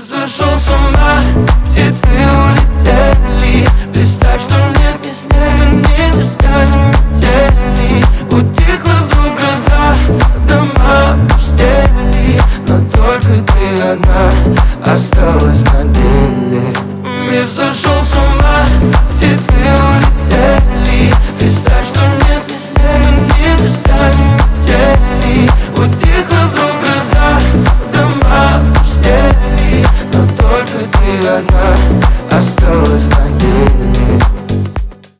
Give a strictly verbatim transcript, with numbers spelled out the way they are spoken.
Мир сошел с ума, птицы улетели. Представь, что нет ни снега, ни дождя, ни метели. Утихла вдруг гроза, дома опустели, но только ты одна осталась на деле. Мир сошел